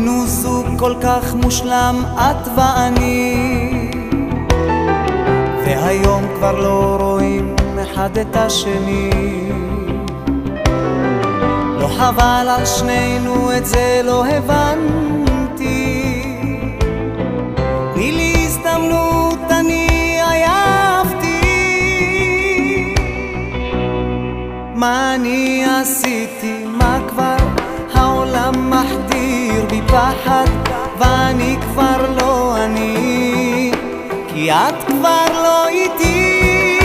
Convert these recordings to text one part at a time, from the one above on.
היינו זוג כל כך מושלם, את ואני, והיום כבר לא רואים אחד את השני. לא חבל על שנינו, את זה לא הבנתי. תני לי הזדמנות, אני עייפתי. מה אני עשיתי? מה כבר? העולם מחדיר בי פחד, ואני כבר לא אני, כי את כבר לא איתי.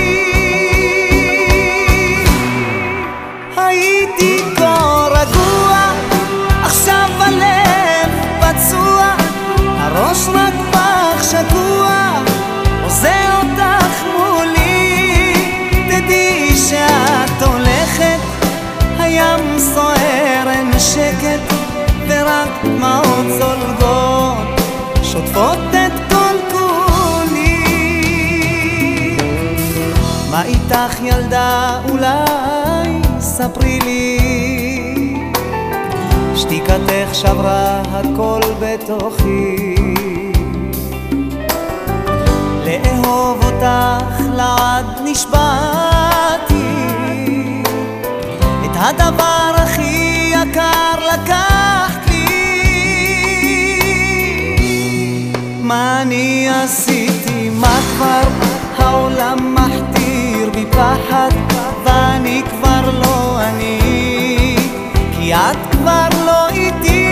הייתי כה רגוע, עכשיו הלב פצוע, הראש רק בך שקוע, עוזר אותך מולי. תדעי שאת הולכת, הים סוער, אין שקט, ורק דמעות זולגות שוטפות את כל כולי. מה איתך ילדה? אולי ספרי לי. שתיקתך שברה הכל בתוכי. לאהוב אותך לעד נשבעתי, את הדבר הכי יקר לקחת לי. מה אני עשיתי? מה כבר? העולם מחדיר בי פחד, ואני כבר לא אני, כי את כבר לא איתי.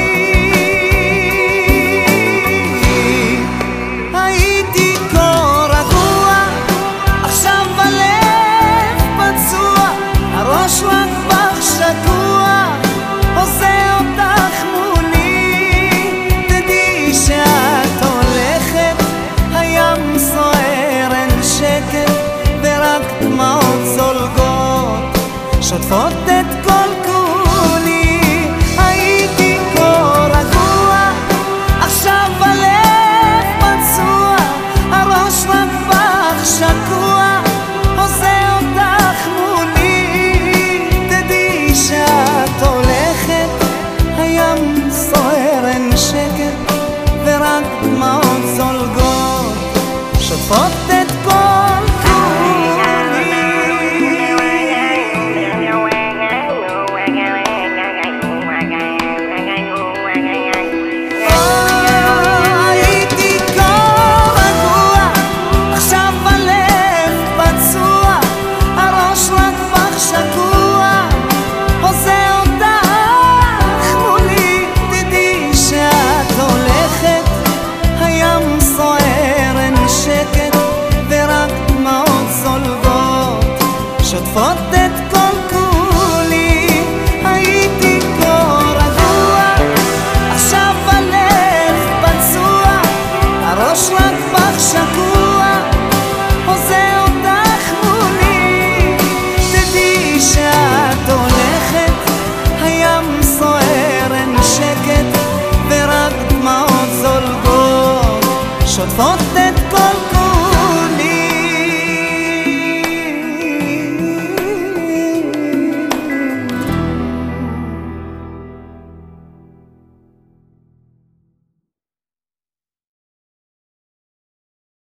הייתי כה רגוע, עכשיו הלב פצוע, הראש רק בך שקוע, עושה אותך מולי. תדעי שאת הולכת, הים סוער, אין שקט, ורק דמעות זולגות שוטפות את כל כולי. הייתי כה רגוע, עכשיו הלב פצוע, הראש רק בך שקוע, עושה אותך מולי. תדעי שאת הולכת, הים סוער, אין שקט, ורק דמעות זולגות שוטפות את כל שוטפות את כל כולי. הייתי כה רגוע, עכשיו הלב פצוע, הראש רק בך שקוע, עושה אותך מולי. תדעי שאת הולכת, הים סוער, אין שקט, ורק דמעות זולגות שוטפות את